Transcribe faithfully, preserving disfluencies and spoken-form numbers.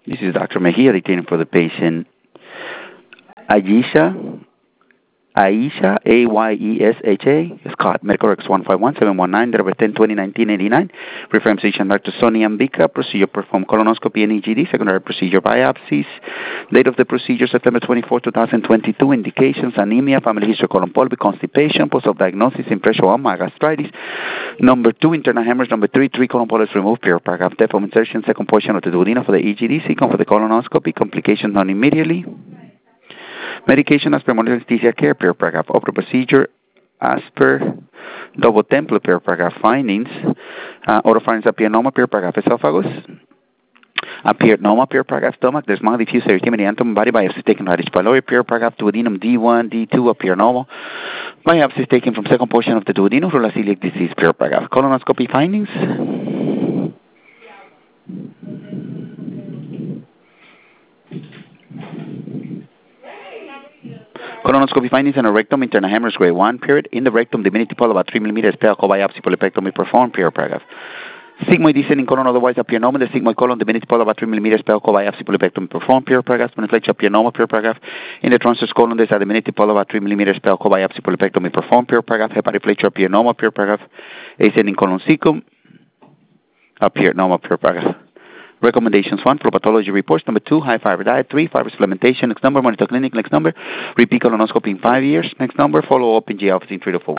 This is Doctor Mejia dictating for the patient. Ayesha, Aisha, A Y E S H A, Scott, Medical Records one five one seven one nine, December tenth, twenty nineteen, eighty-nine. Referring physician Doctor Sonia Ambika, procedure performed colonoscopy and E G D, secondary procedure biopsies. Date of the procedure September twenty-fourth, twenty twenty-two. Indications: anemia, family history, colon polyp, constipation, post-op diagnosis, impression of gastritis. Number two, internal hemorrhage. Number three, three colon polyps removed, period, paragraph, depth of insertion, second portion of the duodenum for the E G D, second for the colonoscopy, complications non immediately. Medication as per monitor anesthesia care, period, paragraph, opera procedure as per double template, period, paragraph, findings, uh, oropharynx apianoma, period, paragraph, esophagus, apianoma, period, paragraph, stomach, there's mild diffuse erythema anthem, body biopsy taken right pylori, period, paragraph, duodenum D one, D two, apianoma, biopsy taken from second portion of the duodenum, rulaceliac disease, period, paragraph, colonoscopy findings. Colonoscopy findings in a rectum, internal hemorrhage grade one, period. In the rectum, diminutive polyp about three millimeters, pedicle biopsy, polypectomy performed, period, paragraph. Sigmoid descending colon, otherwise apianoma, the sigmoid colon, diminutive polyp about three millimeters, pedicle biopsy, polypectomy performed, period, paragraph. Splenoplegia apianoma, period, paragraph. In the transverse colon, there's a diminutive polyp about three millimeters, pedicle biopsy, polypectomy performed, period, paragraph. Hepatoplegia apianoma, period, paragraph. Ascending colon cecum, apianoma, period, paragraph. Recommendations: one, pathology reports. Number two, high fiber diet. Three, fiber supplementation. Next number, monitor clinic. Next number, repeat colonoscopy in five years. Next number, follow up in G office in three to four.